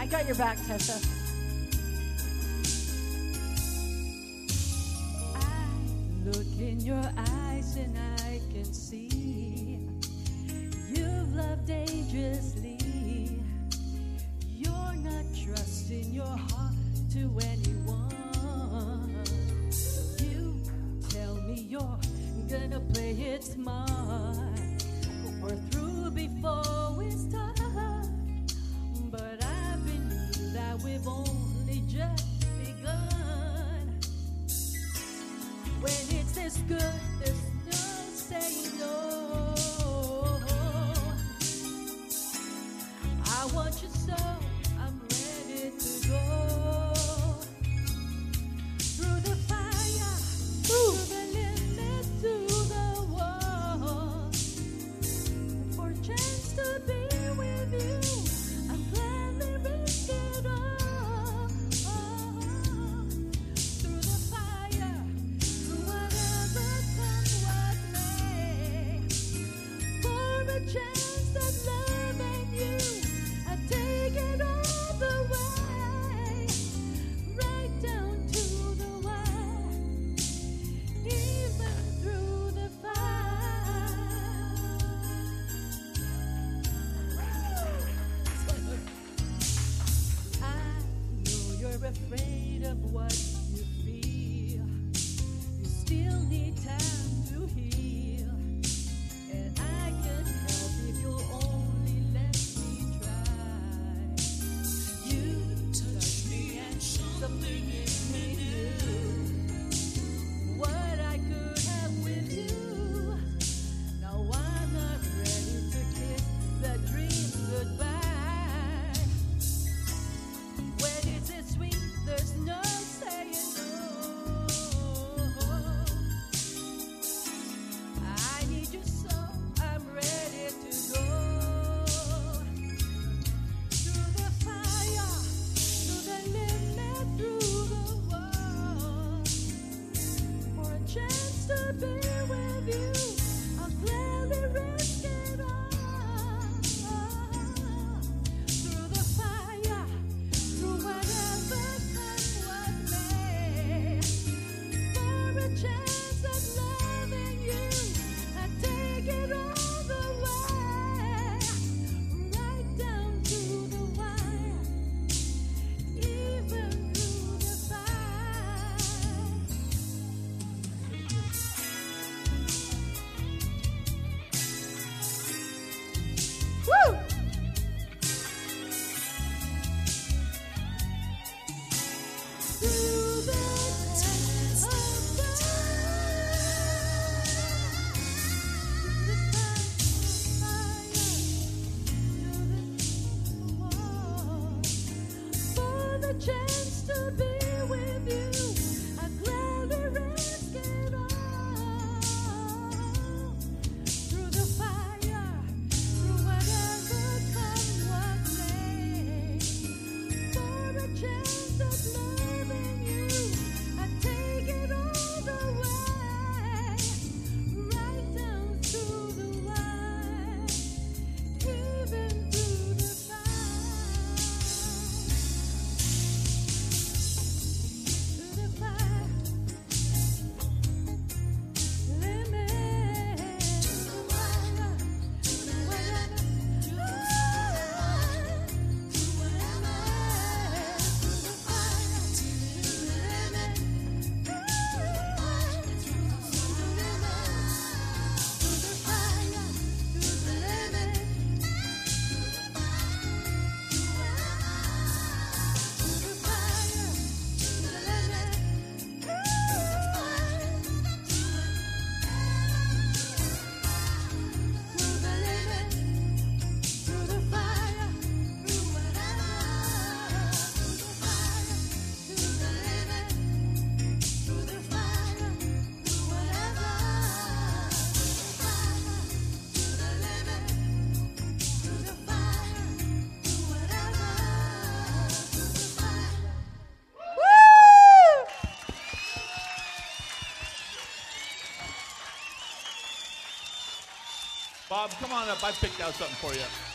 I got your back, Tessa. I look in your eyes and I can see you've loved dangerously. You're not trusting your heart to anyone. You tell me you're gonna play it smart. We're through before we start, but I believe that we've only just begun. When it's this good, there's no saying no. I want you so, I'm ready to go. Through the fire, through the limit, to the wall. For a chance to be with you, I'm gladly risk it all. Through the fire, through whatever comes what may. For a chance at loving you, I take it all the way, right down to the wire, even through the fire. I know you're afraid of what you feel. You still need time to heal, and I can help if you'll only let me try. You touch me and something in me new. What I could have with you. Now I'm not ready to kiss the dream goodbye. When it's this sweet, there's no saying no. I need you so, I'm ready to go. Through the fire, through the limit, through the wall. For a chance to be with you, I'll gladly risk it all. Through the fire, through whatever comes what may. For a chance at loving you, I take it all the way, right down to the wire, even through the fire. Woo! Through the test of for the chance to be with you, I gladly risk it all. Through the fire, through whatever comes what may. For a chance at loving you, I take it all the way, right down to the wire, even through the fire. Through the fire, limit, to the wire, whatever, to the fire, to whatever, to the fire, to the limit, to the fire, to the limit, to the fire, to the limit, Bob, come on up. I picked out something for you.